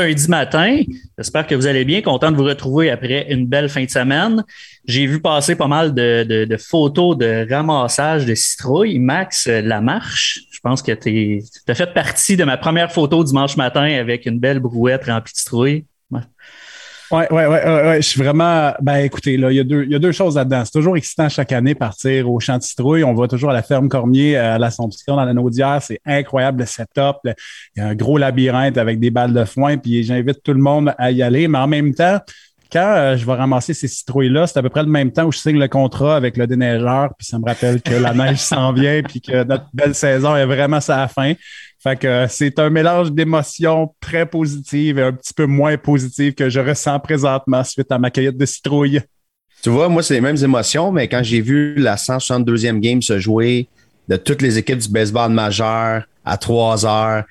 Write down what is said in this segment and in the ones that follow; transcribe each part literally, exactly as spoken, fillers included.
lundi matin. J'espère que vous allez bien. Content de vous retrouver après une belle fin de semaine. J'ai vu passer pas mal de, de, de photos de ramassage de citrouilles. Max Lamarche, je pense que tu as fait partie de ma première photo dimanche matin avec une belle brouette remplie de citrouilles. Ouais. Oui, oui, oui, ouais, ouais. Je suis vraiment. Ben, écoutez, là, il y a deux, il y a deux choses là-dedans. C'est toujours excitant chaque année partir au champ de citrouilles. On va toujours à la ferme Cormier, à l'Assomption, dans la Naudière. C'est incroyable le setup. Il y a un gros labyrinthe avec des balles de foin, puis j'invite tout le monde à y aller. Mais en même temps, quand euh, je vais ramasser ces citrouilles-là, c'est à peu près le même temps où je signe le contrat avec le déneigeur, puis ça me rappelle que la neige s'en vient, puis que notre belle saison est vraiment à la fin. Fait que euh, c'est un mélange d'émotions très positives et un petit peu moins positives que je ressens présentement suite à ma cueillette de citrouilles. Tu vois, moi, c'est les mêmes émotions, mais quand j'ai vu la cent soixante-deuxième game se jouer de toutes les équipes du baseball majeur à trois heures,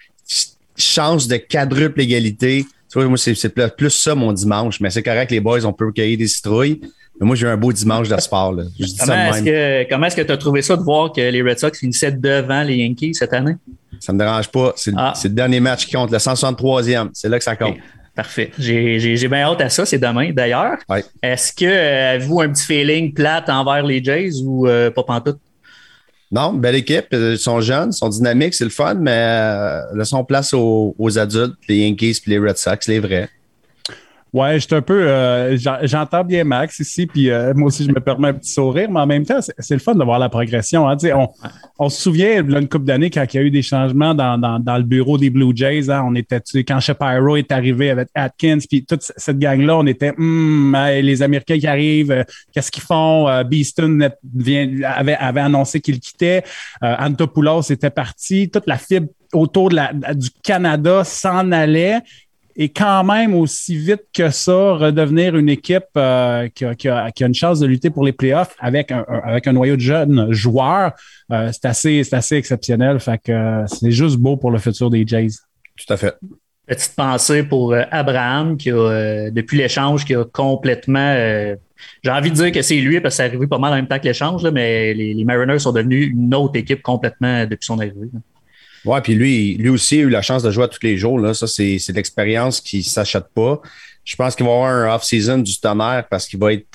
chance de quadruple égalité. Tu vois, moi, c'est, c'est plus ça mon dimanche, mais c'est correct, les boys, on peut cueillir des citrouilles. Mais moi, j'ai eu un beau dimanche de sport. Là. Je dis comment, ça de est-ce même. que, comment est-ce que tu as trouvé ça de voir que les Red Sox finissaient devant les Yankees cette année? Ça me dérange pas. C'est, ah. c'est le dernier match qui compte, le cent soixante-troisième. C'est là que ça compte. Okay. Parfait. J'ai, j'ai, j'ai bien hâte à ça. C'est demain, d'ailleurs. Ouais. Est-ce que euh, avez-vous un petit feeling plate envers les Jays ou euh, pas pantoute? Non, belle équipe. Ils sont jeunes, ils sont dynamiques, c'est le fun, mais euh, laissons place aux, aux adultes, les Yankees et les Red Sox, les vrais. Ouais, je suis un peu. Euh, j'entends bien Max ici, puis euh, moi aussi, je me permets un petit sourire, mais en même temps, c'est, c'est le fun de voir la progression. Hein. On, on se souvient, là, une couple d'années, quand il y a eu des changements dans, dans, dans le bureau des Blue Jays, hein, on était, quand Shapiro est arrivé avec Atkins, puis toute cette gang-là, on était, hum, hey, les Américains qui arrivent, euh, qu'est-ce qu'ils font? Euh, Beeston vient, avait, avait annoncé qu'il quittait. Euh, Antopoulos était parti. Toute la fibre autour de la, du Canada s'en allait. Et quand même, aussi vite que ça, redevenir une équipe euh, qui, a, qui, a, qui a une chance de lutter pour les playoffs avec un, un, avec un noyau de jeunes joueurs, euh, c'est assez, c'est assez exceptionnel. Fait que euh, c'est juste beau pour le futur des Jays. Tout à fait. Petite pensée pour euh, Abraham, qui a, euh, depuis l'échange, qui a complètement... Euh, j'ai envie de dire que c'est lui, parce que c'est arrivé pas mal en même temps que l'échange, là, mais les, les Mariners sont devenus une autre équipe complètement depuis son arrivée. Là. Ouais, puis lui, lui aussi a eu la chance de jouer à tous les jours. Là. Ça, c'est, c'est l'expérience qui ne s'achète pas. Je pense qu'il va avoir un off-season du tonnerre parce qu'il va être,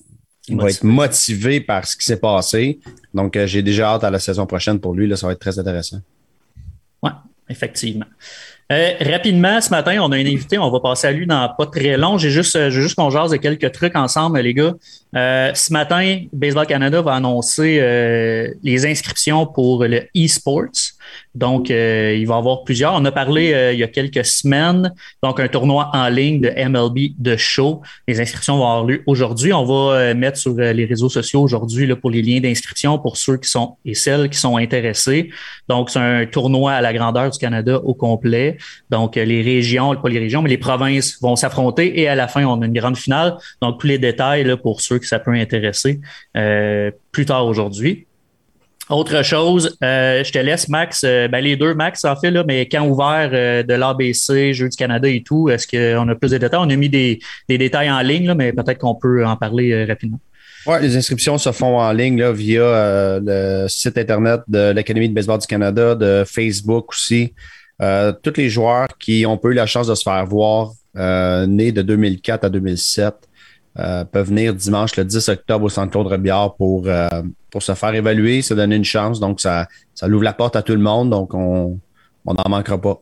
il va être motivé par ce qui s'est passé. Donc, euh, j'ai déjà hâte à la saison prochaine pour lui. Là, ça va être très intéressant. Oui, effectivement. Euh, rapidement, ce matin, on a un invité, on va passer à lui dans pas très long. J'ai juste, j'ai juste qu'on jase de quelques trucs ensemble, les gars. Euh, ce matin, Baseball Canada va annoncer euh, les inscriptions pour le e-sports. Donc, euh, il va y avoir plusieurs. On a parlé euh, il y a quelques semaines, donc un tournoi en ligne de M L B de show. Les inscriptions vont avoir lieu aujourd'hui. On va euh, mettre sur euh, les réseaux sociaux aujourd'hui là, pour les liens d'inscription pour ceux qui sont et celles qui sont intéressés. Donc, c'est un tournoi à la grandeur du Canada au complet. Donc, euh, les régions, pas les régions, mais les provinces vont s'affronter et à la fin, on a une grande finale. Donc, tous les détails là, pour ceux que ça peut intéresser euh, plus tard aujourd'hui. Autre chose, euh, je te laisse, Max. Euh, ben, les deux, Max, en fait, là, mais camp ouvert euh, de l'A B C, Jeux du Canada et tout, est-ce qu'on a plus de détails? On a mis des, des détails en ligne, là, mais peut-être qu'on peut en parler euh, rapidement. Oui, les inscriptions se font en ligne là, via euh, le site Internet de l'Académie de baseball du Canada, de Facebook aussi. Euh, tous les joueurs qui ont pas eu la chance de se faire voir, euh, nés de deux mille quatre à deux mille sept, euh, peuvent venir dimanche le dix octobre au Centre Claude Robillard pour, euh, pour se faire évaluer, se donner une chance. Donc, ça, ça ouvre la porte à tout le monde. Donc, on on n'en manquera pas.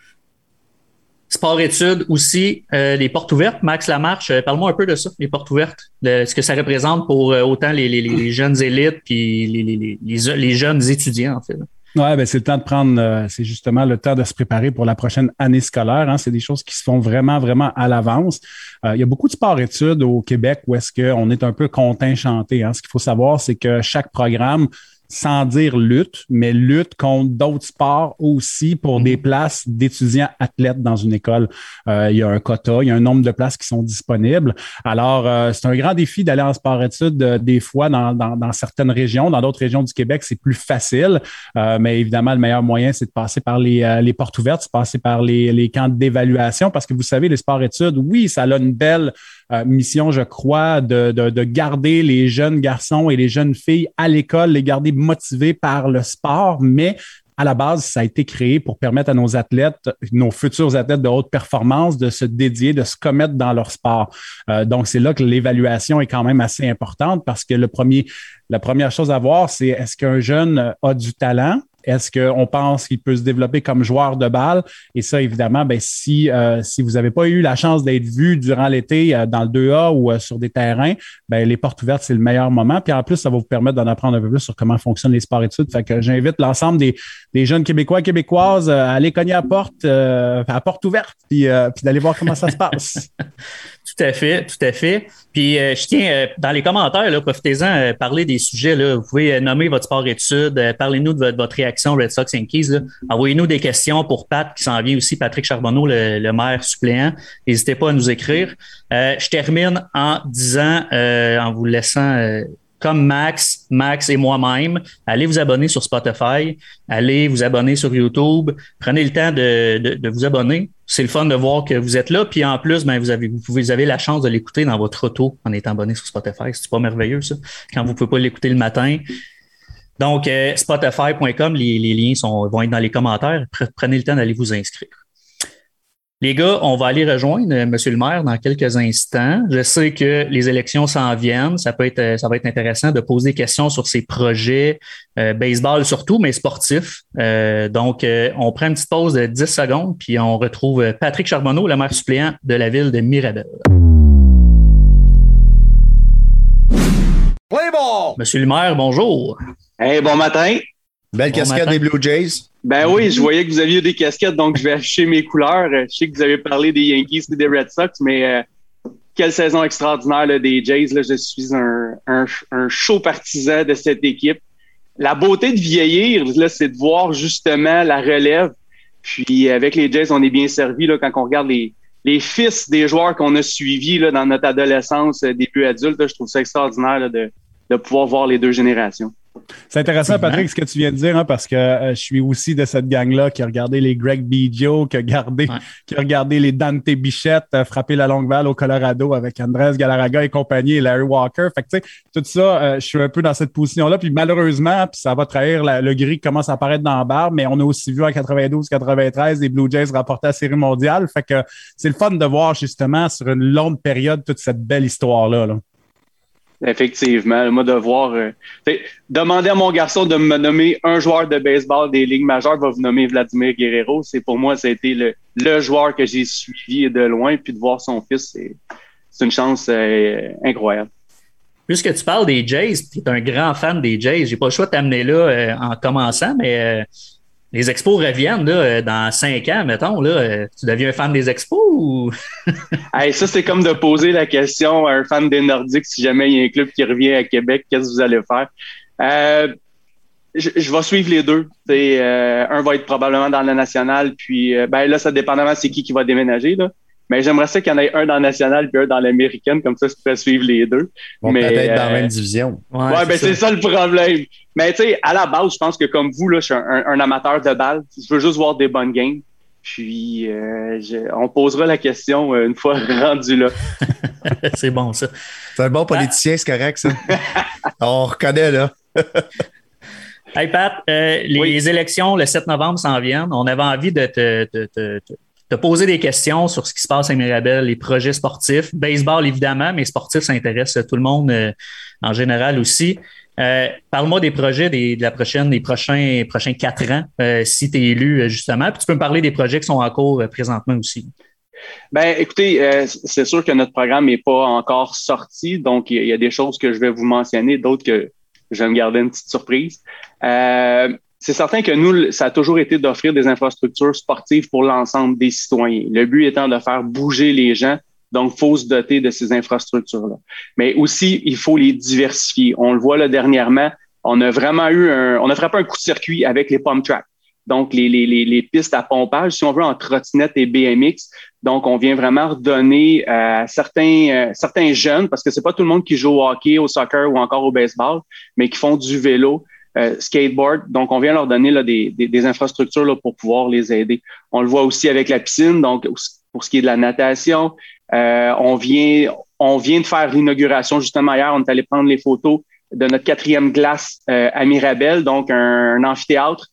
Sport-études aussi, euh, les portes ouvertes. Max Lamarche, euh, parle-moi un peu de ça, les portes ouvertes, de ce que ça représente pour euh, autant les, les, les jeunes élites puis les, les, les, les, les jeunes étudiants, en fait. Oui, ben c'est le temps de prendre, euh, c'est justement le temps de se préparer pour la prochaine année scolaire. Hein. C'est des choses qui se font vraiment, vraiment à l'avance. Euh, il y a beaucoup de sport-études au Québec où est-ce qu'on est un peu contingenté. Hein. Ce qu'il faut savoir, c'est que chaque programme, sans dire lutte, mais lutte contre d'autres sports aussi pour des places d'étudiants athlètes dans une école. Euh, il y a un quota, il y a un nombre de places qui sont disponibles. Alors, euh, c'est un grand défi d'aller en sport-études euh, des fois dans, dans, dans certaines régions. Dans d'autres régions du Québec, c'est plus facile. Euh, mais évidemment, le meilleur moyen, c'est de passer par les, euh, les portes ouvertes, c'est de passer par les, les camps d'évaluation parce que vous savez, les sport-études, oui, ça a une belle Euh, mission, je crois, de, de, de garder les jeunes garçons et les jeunes filles à l'école, les garder motivés par le sport, mais à la base, ça a été créé pour permettre à nos athlètes, nos futurs athlètes de haute performance, de se dédier, de se commettre dans leur sport. Euh, donc, c'est là que l'évaluation est quand même assez importante parce que le premier, la première chose à voir, c'est est-ce qu'un jeune a du talent? Est-ce qu'on pense qu'il peut se développer comme joueur de balle? Et ça, évidemment, ben, si, euh, si vous n'avez pas eu la chance d'être vu durant l'été euh, dans le deux A ou euh, sur des terrains, ben, les portes ouvertes, c'est le meilleur moment. Puis en plus, ça va vous permettre d'en apprendre un peu plus sur comment fonctionnent les sports-études. Fait que j'invite l'ensemble des, des jeunes Québécois et Québécoises à aller cogner à la porte, euh, à la porte ouverte, puis, euh, puis d'aller voir comment ça se passe. Tout à fait, tout à fait. Puis euh, je tiens, euh, dans les commentaires, là, profitez-en, euh, parler des sujets. Là. Vous pouvez euh, nommer votre sport-études, euh, parlez-nous de votre, votre réaction Red Sox Yankees. Là. Envoyez-nous des questions pour Pat, qui s'en vient aussi, Patrick Charbonneau, le, le maire suppléant. N'hésitez pas à nous écrire. Euh, je termine en disant, euh, en vous laissant... Euh, comme Max, Max et moi-même, allez vous abonner sur Spotify, allez vous abonner sur YouTube, prenez le temps de, de, de vous abonner. C'est le fun de voir que vous êtes là. Puis en plus, ben, vous avez, vous pouvez, vous avez la chance de l'écouter dans votre auto en étant abonné sur Spotify. C'est pas merveilleux, ça, quand vous ne pouvez pas l'écouter le matin. Donc, euh, spotify point com, les, les liens sont, vont être dans les commentaires. Prenez le temps d'aller vous inscrire. Les gars, on va aller rejoindre M. le maire dans quelques instants. Je sais que les élections s'en viennent. Ça peut être, ça va être intéressant de poser des questions sur ces projets, euh, baseball surtout, mais sportifs. Euh, donc, euh, on prend une petite pause de dix secondes, puis on retrouve Patrick Charbonneau, le maire suppléant de la ville de Mirabel. Play ball! Monsieur le maire, bonjour. Hey, bon matin. Belle Bon casquette matin. des Blue Jays. Ben oui, je voyais que vous aviez des casquettes, donc je vais afficher mes couleurs. Je sais que vous avez parlé des Yankees et des Red Sox, mais euh, quelle saison extraordinaire là, des Jays. Là, je suis un, un, un chaud partisan de cette équipe. La beauté de vieillir, là, c'est de voir justement la relève. Puis avec les Jays, on est bien servi là, quand on regarde les, les fils des joueurs qu'on a suivis là, dans notre adolescence, début adulte. Là, je trouve ça extraordinaire là, de, de pouvoir voir les deux générations. C'est intéressant, Patrick, ce que tu viens de dire, hein, parce que euh, je suis aussi de cette gang-là qui a regardé les Greg Biggio, qui a regardé, ouais. qui a regardé les Dante Bichette euh, frapper la longue balle au Colorado avec Andrés Galarraga et compagnie et Larry Walker. Fait que, tu sais, tout ça, euh, je suis un peu dans cette position-là. Puis malheureusement, puis ça va trahir la, le gris qui commence à apparaître dans la barre, mais on a aussi vu en quatre-vingt-douze quatre-vingt-treize les Blue Jays rapporter à la Série mondiale. Fait que c'est le fun de voir justement sur une longue période toute cette belle histoire-là, là. Effectivement, moi de voir, euh, demander à mon garçon de me nommer un joueur de baseball des ligues majeures, va vous nommer Vladimir Guerrero. C'est pour moi, ça a été le, le joueur que j'ai suivi de loin, puis de voir son fils, c'est, c'est une chance euh, incroyable. Puisque tu parles des Jays, tu es un grand fan des Jays, j'ai pas le choix de t'amener là euh, en commençant, mais euh, les Expos reviennent là, dans cinq ans, mettons. Là, tu deviens un fan des Expos ou... Hey, ça, c'est comme de poser la question à un fan des Nordiques si jamais il y a un club qui revient à Québec, qu'est-ce que vous allez faire? Euh, je, je vais suivre les deux. Euh, un va être probablement dans la nationale, puis euh, ben là, ça dépendamment c'est qui qui va déménager. Là. Mais j'aimerais ça qu'il y en ait un dans la nationale puis un dans l'américaine, comme ça, je pourrais suivre les deux. Bon, mais, peut-être euh, dans la même division. Ouais, ouais ben c'est ça le problème. Mais tu sais, à la base, je pense que comme vous, là, je suis un, un, un amateur de balle. Je veux juste voir des bonnes games. Puis, euh, je, on posera la question une fois rendu là. C'est bon, ça. C'est un bon politicien, c'est correct, ça. On reconnaît, là. Hey, Pat, euh, les oui. élections, le sept novembre, s'en viennent. On avait envie de te, te, te, te, te poser des questions sur ce qui se passe à Mirabel, les projets sportifs. Baseball, évidemment, mais sportif, ça intéresse tout le monde euh, en général aussi. Euh, parle-moi des projets des, de la prochaine, des prochains, prochains quatre ans, euh, si tu es élu, justement. Puis tu peux me parler des projets qui sont en cours euh, présentement aussi. Ben, écoutez, euh, c'est sûr que notre programme n'est pas encore sorti, donc il y, y a des choses que je vais vous mentionner, d'autres que je vais me garder une petite surprise. Euh, c'est certain que nous, ça a toujours été d'offrir des infrastructures sportives pour l'ensemble des citoyens. Le but étant de faire bouger les gens. Donc, il faut se doter de ces infrastructures-là. Mais aussi, il faut les diversifier. On le voit là dernièrement, on a vraiment eu un, on a frappé un coup de circuit avec les pump tracks. Donc, les, les, les, les pistes à pompage, si on veut, en trottinette et B M X. Donc, on vient vraiment redonner à certains, euh, certains jeunes, parce que c'est pas tout le monde qui joue au hockey, au soccer ou encore au baseball, mais qui font du vélo, euh, skateboard. Donc, on vient leur donner là, des, des, des infrastructures là, pour pouvoir les aider. On le voit aussi avec la piscine, donc pour ce qui est de la natation. Euh, on vient, on vient de faire l'inauguration justement hier. On est allé prendre les photos de notre quatrième glace euh, à Mirabel, donc un, un amphithéâtre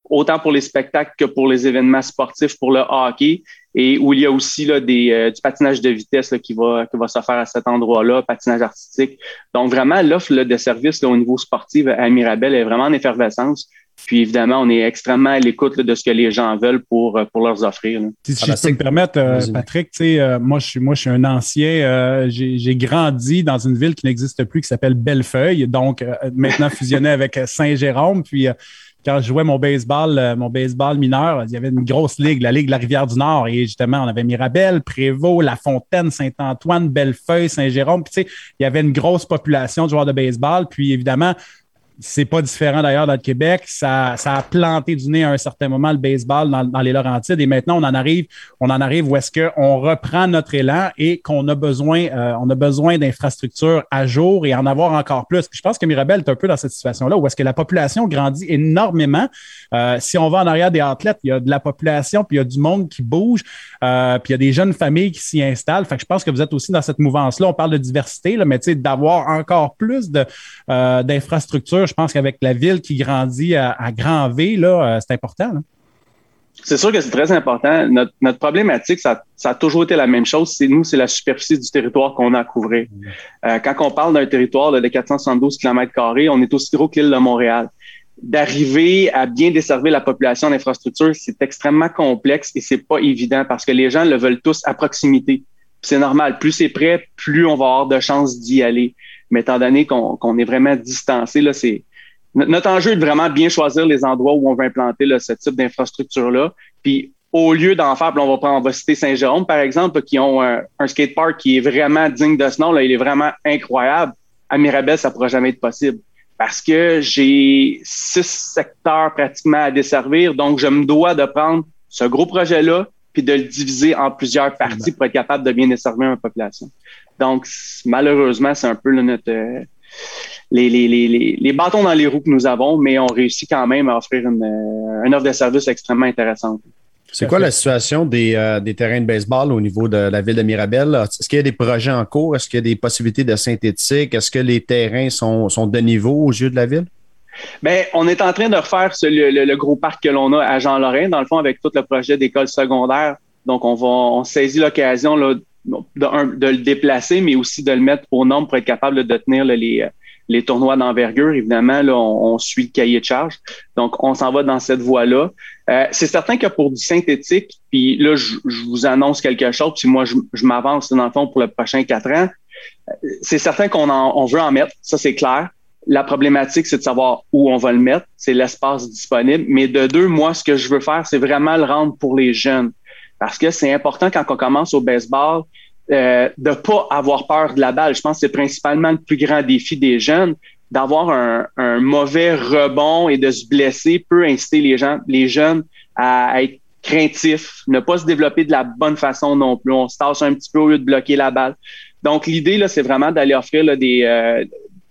autant pour les spectacles que pour les événements sportifs, pour le hockey, et où il y a aussi là, des, euh, du patinage de vitesse là, qui va, qui va se faire à cet endroit-là, patinage artistique. Donc, vraiment, l'offre là, de services là, au niveau sportif à Mirabel est vraiment en effervescence. Puis, évidemment, on est extrêmement à l'écoute là, de ce que les gens veulent pour, pour leur offrir. Là. Si, si ah, je peux me permettre, euh, Patrick, tu sais, euh, moi, je suis, moi, je suis un ancien. Euh, j'ai, j'ai grandi dans une ville qui n'existe plus, qui s'appelle Bellefeuille, donc euh, maintenant fusionnée avec Saint-Jérôme. Puis, euh, quand je jouais mon baseball, euh, mon baseball mineur, il y avait une grosse ligue, la Ligue de la Rivière-du-Nord. Et justement, on avait Mirabel, Prévost, La Fontaine, Saint-Antoine, Bellefeuille, Saint-Jérôme. Puis, tu sais, il y avait une grosse population de joueurs de baseball. Puis, évidemment, c'est pas différent d'ailleurs dans le Québec. Ça, ça a planté du nez à un certain moment le baseball dans, dans les Laurentides. Et maintenant, on en arrive, on en arrive où est-ce qu'on reprend notre élan et qu'on a besoin, euh, on a besoin d'infrastructures à jour et en avoir encore plus. Puis je pense que Mirabel est un peu dans cette situation-là où est-ce que la population grandit énormément. Euh, si on va en arrière des athlètes, il y a de la population, puis il y a du monde qui bouge, euh, puis il y a des jeunes familles qui s'y installent. Fait que je pense que vous êtes aussi dans cette mouvance-là. On parle de diversité, là, mais tu sais, d'avoir encore plus de, euh, d'infrastructures. Je pense qu'avec la ville qui grandit à, à grand V, là, euh, c'est important. Là. C'est sûr que c'est très important. Notre, notre problématique, ça, ça a toujours été la même chose. C'est nous, c'est la superficie du territoire qu'on a à couvrir. Euh, quand on parle d'un territoire là, de quatre cent soixante-douze kilomètres carrés, on est aussi gros que l'île de Montréal. D'arriver à bien desservir la population en infrastructure, c'est extrêmement complexe et c'est pas évident parce que les gens le veulent tous à proximité. C'est normal. Plus c'est près, plus on va avoir de chances d'y aller. Mais étant donné qu'on, qu'on est vraiment distancé, là, c'est notre enjeu est de vraiment bien choisir les endroits où on veut implanter là, ce type d'infrastructure-là. Puis au lieu d'en faire, on va prendre, on va citer Saint-Jérôme, par exemple, qui ont un, un skatepark qui est vraiment digne de ce nom. Là, il est vraiment incroyable. À Mirabel, ça ne pourra jamais être possible. Parce que j'ai six secteurs pratiquement à desservir. Donc, je me dois de prendre ce gros projet-là puis de le diviser en plusieurs parties pour être capable de bien desservir ma population. Donc, malheureusement, c'est un peu là, notre... Euh, Les, les, les, les bâtons dans les roues que nous avons, mais on réussit quand même à offrir une, une offre de service extrêmement intéressante. C'est quoi la situation des, euh, des terrains de baseball au niveau de la ville de Mirabel? Est-ce qu'il y a des projets en cours? Est-ce qu'il y a des possibilités de synthétique? Est-ce que les terrains sont, sont de niveau aux yeux de la ville? Bien, on est en train de refaire ce, le, le, le gros parc que l'on a à Jean-Lorrain, dans le fond, avec tout le projet d'école secondaire. Donc, on va on saisit l'occasion là, de, un, de le déplacer, mais aussi de le mettre aux normes pour être capable de tenir là, les les tournois d'envergure. Évidemment, là, on, on suit le cahier de charge. Donc, on s'en va dans cette voie-là. Euh, c'est certain que pour du synthétique, puis là, je, je vous annonce quelque chose, puis moi, je, je m'avance dans le fond pour le prochain quatre ans. C'est certain qu'on en, on veut en mettre, ça c'est clair. La problématique, c'est de savoir où on va le mettre, c'est l'espace disponible. Mais de deux, moi, ce que je veux faire, c'est vraiment le rendre pour les jeunes. Parce que c'est important quand on commence au baseball, Euh, de pas avoir peur de la balle. Je pense que c'est principalement le plus grand défi des jeunes. D'avoir un, un mauvais rebond et de se blesser peut inciter les gens, les jeunes à être craintifs, ne pas se développer de la bonne façon non plus. On se tasse un petit peu au lieu de bloquer la balle. Donc, l'idée, là, c'est vraiment d'aller offrir là, des euh,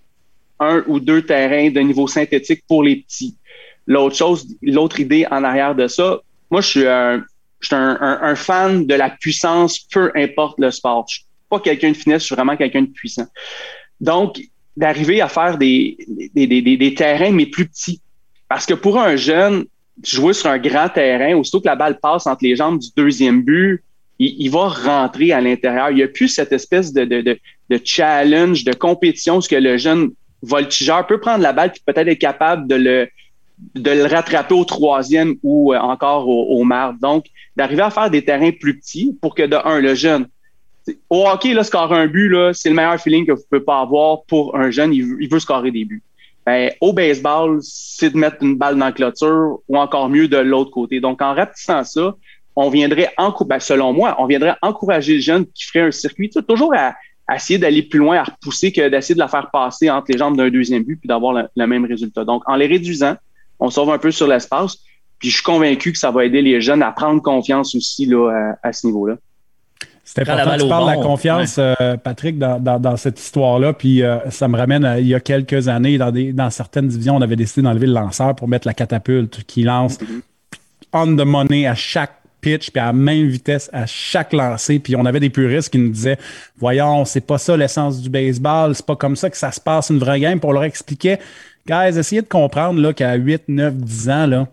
un ou deux terrains de niveau synthétique pour les petits. L'autre chose, l'autre idée en arrière de ça, moi, je suis un Je suis un, un, un fan de la puissance, peu importe le sport. Je suis pas quelqu'un de finesse, je suis vraiment quelqu'un de puissant. Donc, d'arriver à faire des, des, des, des, des terrains, mais plus petits. Parce que pour un jeune, jouer sur un grand terrain, aussitôt que la balle passe entre les jambes du deuxième but, il, il va rentrer à l'intérieur. Il n'y a plus cette espèce de, de, de, de challenge, de compétition, ce que le jeune voltigeur peut prendre la balle et peut-être être capable de le de le rattraper au troisième ou encore au, au marbre. Donc, d'arriver à faire des terrains plus petits pour que, de un, le jeune... Au hockey, là, scorer un but, là, c'est le meilleur feeling que vous ne pouvez pas avoir pour un jeune. Il veut, il veut scorer des buts. Ben, au baseball, c'est de mettre une balle dans la clôture ou encore mieux de l'autre côté. Donc, en rapetissant ça, on viendrait, ben, selon moi, on viendrait encourager le jeune qui ferait un circuit, toujours à, à essayer d'aller plus loin, à repousser que d'essayer de la faire passer entre les jambes d'un deuxième but puis d'avoir le, le même résultat. Donc, en les réduisant, on sauve un peu sur l'espace. Puis je suis convaincu que ça va aider les jeunes à prendre confiance aussi là, à, à ce niveau-là. C'est important que tu parles de la confiance, ouais. euh, Patrick, dans, dans, dans cette histoire-là. Puis euh, ça me ramène à, il y a quelques années, dans, des, dans certaines divisions, on avait décidé d'enlever le lanceur pour mettre la catapulte qui lance mm-hmm. on the money à chaque pitch, puis à la même vitesse à chaque lancer. Puis on avait des puristes qui nous disaient « Voyons, c'est pas ça l'essence du baseball, c'est pas comme ça que ça se passe une vraie game. » Puis on leur expliquait « Guys, essayez de comprendre là, qu'à huit, neuf, dix ans, là,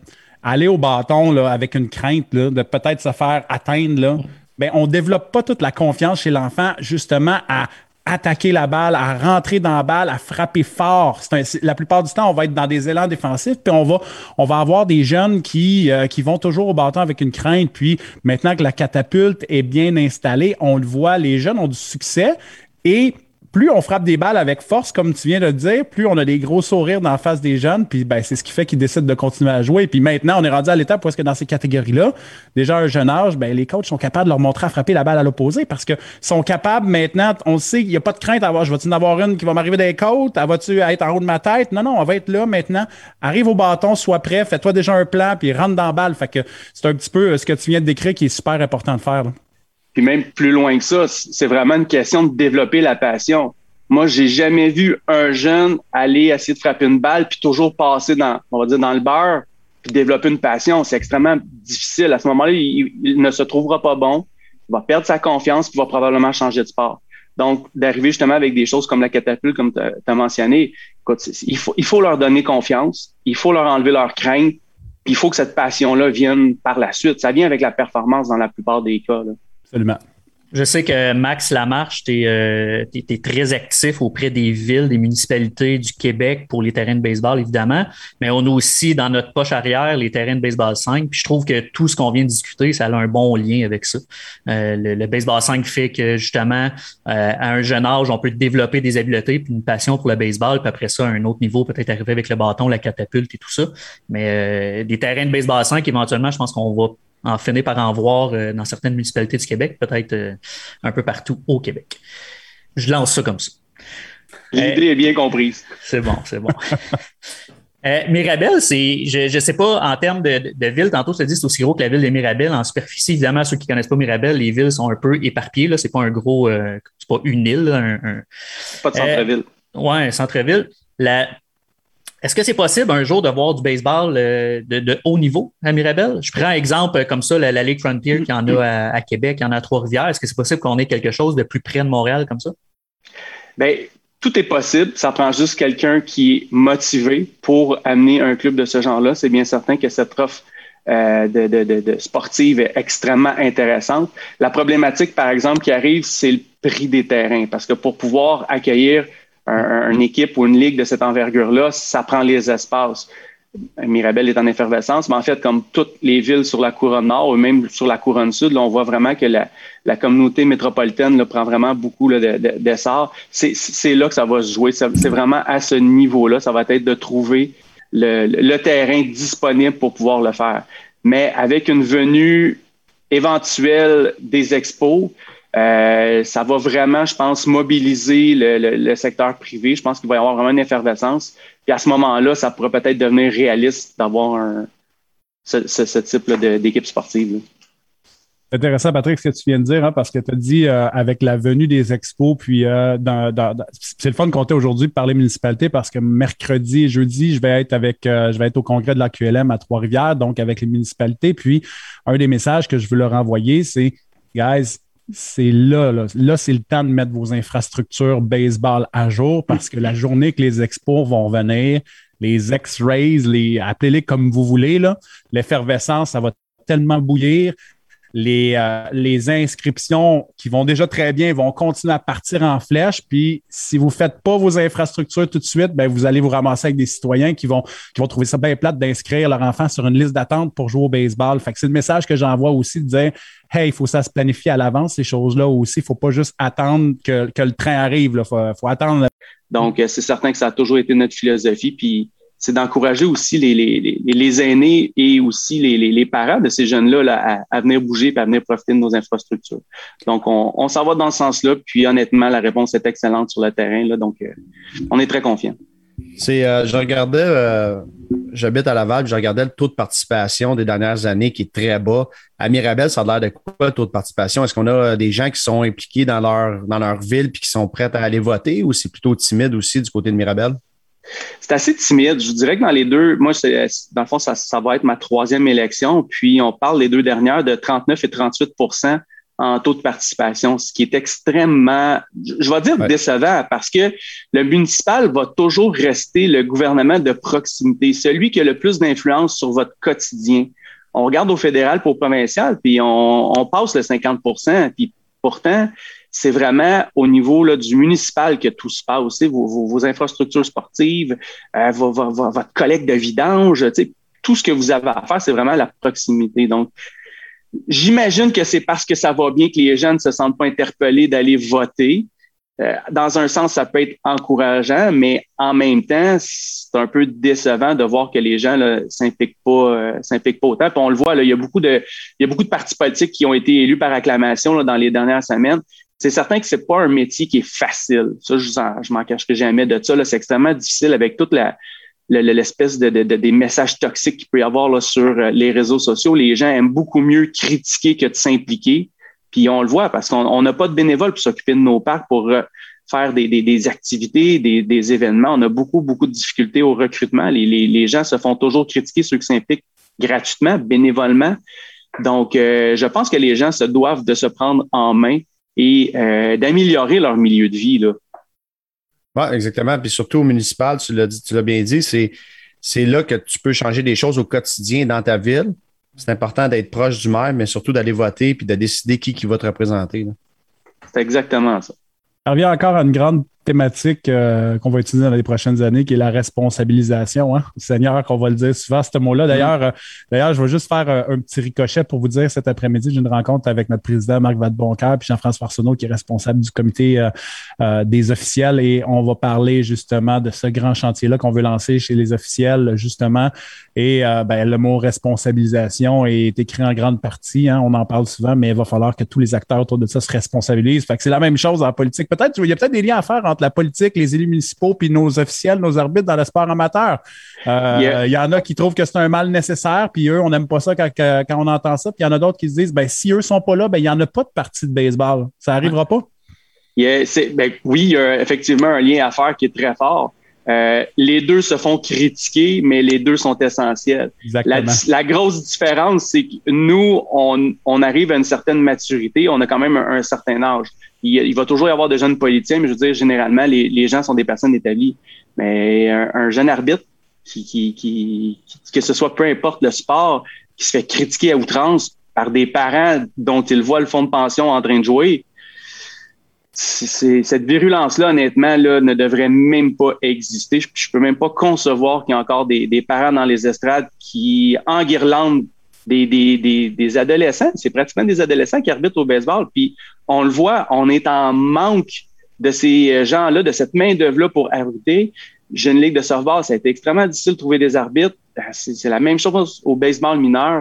aller au bâton là, avec une crainte là, de peut-être se faire atteindre, là, ben, on ne développe pas toute la confiance chez l'enfant justement à attaquer la balle, à rentrer dans la balle, à frapper fort. C'est un, c'est, la plupart du temps, on va être dans des élans défensifs, puis on va, on va avoir des jeunes qui, euh, qui vont toujours au bâton avec une crainte. Puis maintenant que la catapulte est bien installée, on le voit, les jeunes ont du succès et plus on frappe des balles avec force, comme tu viens de le dire, plus on a des gros sourires dans la face des jeunes, puis ben, c'est ce qui fait qu'ils décident de continuer à jouer. Puis maintenant, on est rendu à l'étape où est-ce que dans ces catégories-là, déjà à un jeune âge, ben, les coachs sont capables de leur montrer à frapper la balle à l'opposé parce qu'ils sont capables maintenant, on le sait, il n'y a pas de crainte à avoir, je vais-tu en avoir une qui va m'arriver des côtes, elle va-tu être en haut de ma tête? Non, non, on va être là maintenant. Arrive au bâton, sois prêt, fais-toi déjà un plan, puis rentre dans la balle. Fait que c'est un petit peu ce que tu viens de décrire qui est super important de faire, là. Puis même plus loin que ça, c'est vraiment une question de développer la passion. Moi, j'ai jamais vu un jeune aller essayer de frapper une balle puis toujours passer dans, on va dire, dans le beurre puis développer une passion. C'est extrêmement difficile. À ce moment-là, il, il ne se trouvera pas bon, il va perdre sa confiance puis va probablement changer de sport. Donc, d'arriver justement avec des choses comme la catapulte, comme tu as mentionné, écoute, il faut, il faut leur donner confiance, il faut leur enlever leur crainte, puis il faut que cette passion-là vienne par la suite. Ça vient avec la performance dans la plupart des cas, là. Absolument. Je sais que Max Lamarche, tu es euh, très actif auprès des villes, des municipalités du Québec pour les terrains de baseball, évidemment, mais on a aussi dans notre poche arrière les terrains de baseball cinq. Puis je trouve que tout ce qu'on vient de discuter, ça a un bon lien avec ça. Euh, le, le baseball cinq fait que justement, euh, à un jeune âge, on peut développer des habiletés puis une passion pour le baseball, puis après ça, à un autre niveau, peut-être arriver avec le bâton, la catapulte et tout ça. Mais euh, des terrains de baseball cinq, éventuellement, je pense qu'on va en finir par en voir euh, dans certaines municipalités du Québec, peut-être euh, un peu partout au Québec. Je lance ça comme ça. L'idée euh, est bien comprise. C'est bon, c'est bon. euh, Mirabel, c'est, je ne sais pas, en termes de, de, de ville, tantôt, je te dis, c'est aussi gros que la ville de Mirabel. En superficie, évidemment, ceux qui ne connaissent pas Mirabel, les villes sont un peu éparpillées. Là. C'est pas un gros, euh, c'est pas une île. Là, un, un... Pas de centre-ville. Euh, oui, un centre-ville. La... Est-ce que c'est possible un jour de voir du baseball euh, de, de haut niveau à Mirabel? Je prends un exemple comme ça, la, la Ligue Frontier qui en a à, à Québec, il y en a à Trois-Rivières. Est-ce que c'est possible qu'on ait quelque chose de plus près de Montréal comme ça? Bien, tout est possible. Ça prend juste quelqu'un qui est motivé pour amener un club de ce genre-là. C'est bien certain que cette offre euh, de, de, de, de sportive est extrêmement intéressante. La problématique, par exemple, qui arrive, c'est le prix des terrains. Parce que pour pouvoir accueillir Un, une équipe ou une ligue de cette envergure-là, ça prend les espaces. Mirabel est en effervescence, mais en fait, comme toutes les villes sur la couronne nord ou même sur la couronne sud, là, on voit vraiment que la, la communauté métropolitaine là, prend vraiment beaucoup là, de, de, d'essor. C'est, c'est là que ça va se jouer. C'est vraiment à ce niveau-là. Ça va être de trouver le, le terrain disponible pour pouvoir le faire. Mais avec une venue éventuelle des expos, Euh, ça va vraiment, je pense, mobiliser le, le, le secteur privé. Je pense qu'il va y avoir vraiment une effervescence. Puis à ce moment-là, ça pourrait peut-être devenir réaliste d'avoir un, ce, ce, ce type là, de, d'équipe sportive, là. C'est intéressant, Patrick, ce que tu viens de dire, hein, parce que tu as dit euh, avec la venue des expos, puis euh, dans, dans, dans, c'est le fun de compter aujourd'hui de parler municipalité parce que mercredi et jeudi, je vais être avec euh, je vais être au congrès de la Q L M à Trois-Rivières, donc avec les municipalités. Puis un des messages que je veux leur envoyer, c'est guys, c'est là, là, là, c'est le temps de mettre vos infrastructures baseball à jour parce que la journée que les expos vont venir, les X-rays, les, appelez-les comme vous voulez, là, l'effervescence, ça va tellement bouillir. Les, euh, les inscriptions qui vont déjà très bien vont continuer à partir en flèche. Puis, si vous ne faites pas vos infrastructures tout de suite, ben, vous allez vous ramasser avec des citoyens qui vont, qui vont trouver ça bien plate d'inscrire leur enfant sur une liste d'attente pour jouer au baseball. Fait que c'est le message que j'envoie aussi de dire hey, il faut que ça se planifie à l'avance, ces choses-là aussi. Il ne faut pas juste attendre que, que le train arrive. Il faut, faut attendre. Donc, c'est certain que ça a toujours été notre philosophie. Puis, c'est d'encourager aussi les, les, les, les aînés et aussi les, les, les parents de ces jeunes-là là, à, à venir bouger et à venir profiter de nos infrastructures. Donc, on, on s'en va dans ce sens-là. Puis, honnêtement, la réponse est excellente sur le terrain. Là, donc, euh, on est très confiants. C'est, euh, je regardais, euh, j'habite à Laval, puis je regardais le taux de participation des dernières années qui est très bas. À Mirabel, ça a l'air de quoi le taux de participation? Est-ce qu'on a des gens qui sont impliqués dans leur, dans leur ville puis qui sont prêts à aller voter ou c'est plutôt timide aussi du côté de Mirabel? C'est assez timide. Je dirais que dans les deux, moi, c'est, dans le fond, ça, ça va être ma troisième élection. Puis, on parle les deux dernières de trente-neuf et trente-huit pour cent en taux de participation, ce qui est extrêmement, je vais dire ouais. décevant, parce que le municipal va toujours rester le gouvernement de proximité, celui qui a le plus d'influence sur votre quotidien. On regarde au fédéral pour au provincial, puis on, on passe le cinquante pour cent, puis pourtant, c'est vraiment au niveau là, du municipal que tout se passe, vos, vos, vos infrastructures sportives, euh, vos, vos, votre collecte de vidange, tout ce que vous avez à faire, c'est vraiment la proximité. Donc, j'imagine que c'est parce que ça va bien que les gens ne se sentent pas interpellés d'aller voter. Euh, dans un sens, ça peut être encourageant, mais en même temps, c'est un peu décevant de voir que les gens ne s'impliquent pas, euh, s'impliquent pas autant. Puis on le voit, là, il y a beaucoup de, il y a beaucoup de partis politiques qui ont été élus par acclamation là, dans les dernières semaines. C'est certain que c'est pas un métier qui est facile. Ça, je, je m'en cacherai jamais de ça. Là, c'est extrêmement difficile avec toute la, la l'espèce de, de, de des messages toxiques qu'il peut y avoir là, sur les réseaux sociaux. Les gens aiment beaucoup mieux critiquer que de s'impliquer. Puis on le voit parce qu'on n'a pas de bénévoles pour s'occuper de nos parcs, pour euh, faire des, des, des activités, des, des événements. On a beaucoup, beaucoup de difficultés au recrutement. Les, les, les gens se font toujours critiquer, ceux qui s'impliquent gratuitement, bénévolement. Donc, euh, je pense que les gens se doivent de se prendre en main et euh, d'améliorer leur milieu de vie, là. Oui, exactement. Puis surtout au municipal, tu l'as dit, tu l'as bien dit, c'est, c'est là que tu peux changer des choses au quotidien dans ta ville. C'est important d'être proche du maire, mais surtout d'aller voter puis de décider qui, qui va te représenter, là. C'est exactement ça. Ça revient encore à une grande thématique euh, qu'on va utiliser dans les prochaines années, qui est la responsabilisation. Hein? Seigneur, qu'on va le dire souvent, ce mot-là. D'ailleurs, euh, d'ailleurs, je vais juste faire euh, un petit ricochet pour vous dire, cet après-midi, j'ai une rencontre avec notre président Marc Vadeboncoeur puis Jean-François Arsenault, qui est responsable du comité euh, euh, des officiels, et on va parler justement de ce grand chantier-là qu'on veut lancer chez les officiels, justement. Et euh, ben, le mot responsabilisation est écrit en grande partie, hein, on en parle souvent, mais il va falloir que tous les acteurs autour de ça se responsabilisent. Fait que c'est la même chose en politique. Peut-être, il y a peut-être des liens à faire entre la politique, les élus municipaux, puis nos officiels, nos arbitres dans le sport amateur. Euh, yeah. Il y en a qui trouvent que c'est un mal nécessaire, puis eux, on n'aime pas ça quand, quand on entend ça. Puis il y en a d'autres qui se disent, ben si eux sont pas là, ben il n'y en a pas de partie de baseball. Ça n'arrivera pas? Yeah, c'est, ben, oui, il y a effectivement un lien à faire qui est très fort. Euh, les deux se font critiquer, mais les deux sont essentiels. La, la grosse différence, c'est que nous, on, on arrive à une certaine maturité, on a quand même un, un certain âge. Il, il va toujours y avoir de jeunes politiciens, mais je veux dire, généralement, les, les gens sont des personnes établies. Mais un, un jeune arbitre, qui, qui, qui, qui, que ce soit peu importe le sport, qui se fait critiquer à outrance par des parents dont il voit le fonds de pension en train de jouer, c'est, c'est, cette virulence-là, honnêtement, là, ne devrait même pas exister. Je, je peux même pas concevoir qu'il y a encore des, des parents dans les estrades qui enguirlandent des, des, des, des adolescents. C'est pratiquement des adolescents qui arbitrent au baseball. Puis on le voit, on est en manque de ces gens-là, de cette main-d'œuvre-là pour arbitrer. J'ai une ligue de softball, ça a été extrêmement difficile de trouver des arbitres. C'est, c'est la même chose au baseball mineur.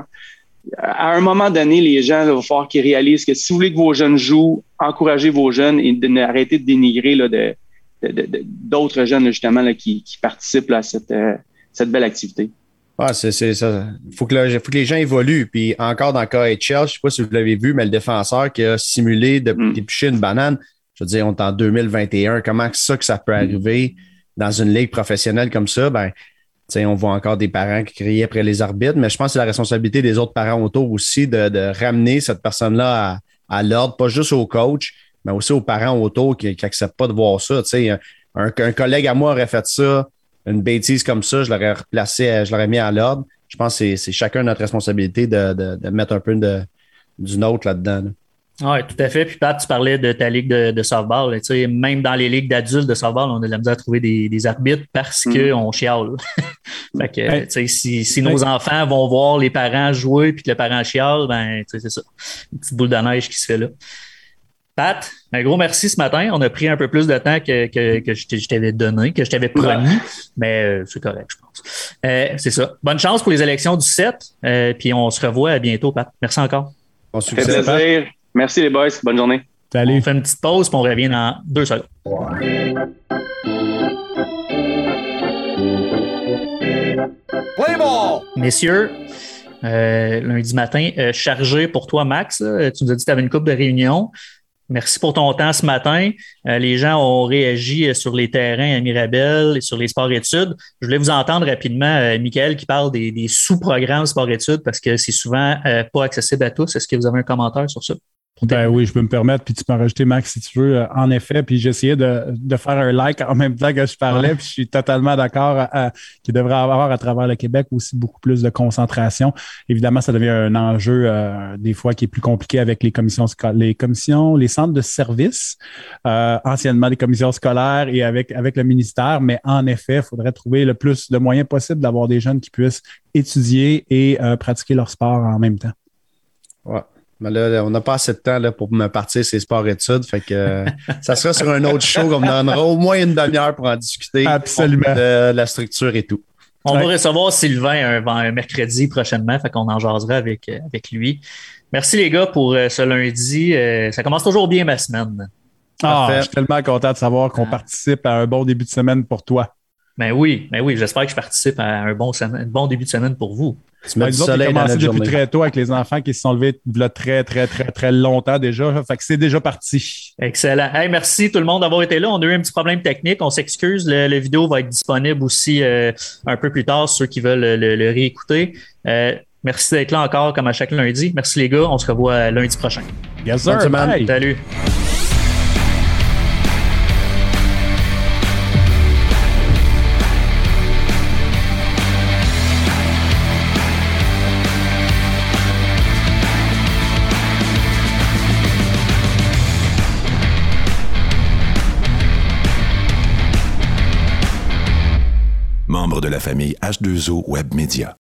À un moment donné, les gens, il va falloir qu'ils réalisent que si vous voulez que vos jeunes jouent, encouragez vos jeunes et de, arrêtez de dénigrer là, de, de, de, d'autres jeunes là, justement là, qui, qui participent là, à cette, euh, cette belle activité. Ah, c'est, c'est ça. Il faut que, le, faut que les gens évoluent. Puis encore dans le K H L, je ne sais pas si vous l'avez vu, mais le défenseur qui a simulé de mm. déplucher une banane, je veux dire, on est en deux mille vingt et un. Comment ça que ça peut arriver mm. dans une ligue professionnelle comme ça? Ben, t'sais, on voit encore des parents qui crient après les arbitres, mais je pense que c'est la responsabilité des autres parents autour aussi de, de ramener cette personne-là à, à l'ordre, pas juste au coach, mais aussi aux parents autour qui n'acceptent pas de voir ça. Un, un collègue à moi aurait fait ça, une bêtise comme ça, je l'aurais replacé, je l'aurais mis à l'ordre. Je pense que c'est, c'est chacun notre responsabilité de, de, de mettre un peu de, du nôtre là-dedans. Là. Oui, tout à fait. Puis Pat, tu parlais de ta ligue de, de softball. Tu sais, même dans les ligues d'adultes de softball, on a de la misère à trouver des, des arbitres parce mm. qu'on chiale. Fait que, ouais. tu sais, si, si nos ouais. enfants vont voir les parents jouer puis que le parent chiale, ben, tu sais, c'est ça. Une petite boule de neige qui se fait là. Pat, un gros merci ce matin. On a pris un peu plus de temps que, que, que je t'avais donné, que je t'avais promis, ouais. mais euh, c'est correct, je pense. Euh, c'est ça. Bonne chance pour les élections du sept, euh, puis on se revoit à bientôt, Pat. Merci encore. Bon succès. Ça fait plaisir. Pat. Merci les boys. Bonne journée. Salut. On fait une petite pause puis on revient dans deux secondes. Play ball! Messieurs, euh, lundi matin, euh, chargé pour toi, Max. Là, tu nous as dit que tu avais une couple de réunions. Merci pour ton temps ce matin. Euh, les gens ont réagi sur les terrains à Mirabel et sur les sports-études. Je voulais vous entendre rapidement, euh, Michael, qui parle des, des sous-programmes sport-études parce que c'est souvent euh, pas accessible à tous. Est-ce que vous avez un commentaire sur ça? Ben oui, je peux me permettre, puis tu peux en rajouter, Max, si tu veux. Euh, en effet, puis j'essayais de, de faire un like en même temps que je parlais, ouais. Puis je suis totalement d'accord à, à, qu'il devrait avoir à travers le Québec aussi beaucoup plus de concentration. Évidemment, ça devient un enjeu euh, des fois qui est plus compliqué avec les commissions scolaires, les commissions, les centres de services, euh, anciennement les commissions scolaires et avec, avec le ministère, mais en effet, il faudrait trouver le plus de moyens possible d'avoir des jeunes qui puissent étudier et euh, pratiquer leur sport en même temps. Ouais. Mais là, on n'a pas assez de temps là, pour me partir ces sports-études. Fait que euh, ça sera sur un autre show qu'on me donnera au moins une demi-heure pour en discuter. Absolument. De la structure et tout. On ouais. va recevoir Sylvain un, un mercredi prochainement. Fait qu'on en jasera avec, avec lui. Merci les gars pour euh, ce lundi. Euh, ça commence toujours bien ma semaine. Ah, je suis tellement content de savoir qu'on ah. participe à un bon début de semaine pour toi. Ben oui, ben oui, j'espère que je participe à un bon, semaine, un bon début de semaine pour vous. Tu m'as dit que tu as commencé depuis journée. Très tôt avec les enfants qui se sont levés là, très, très, très, très longtemps déjà. Fait que c'est déjà parti. Excellent. Hey, merci tout le monde d'avoir été là. On a eu un petit problème technique. On s'excuse. Le, le vidéo va être disponible aussi euh, un peu plus tard, ceux qui veulent le, le, le réécouter. Euh, merci d'être là encore comme à chaque lundi. Merci les gars. On se revoit lundi prochain. Yes, sir. Salut. Membre de la famille H deux O Web Media.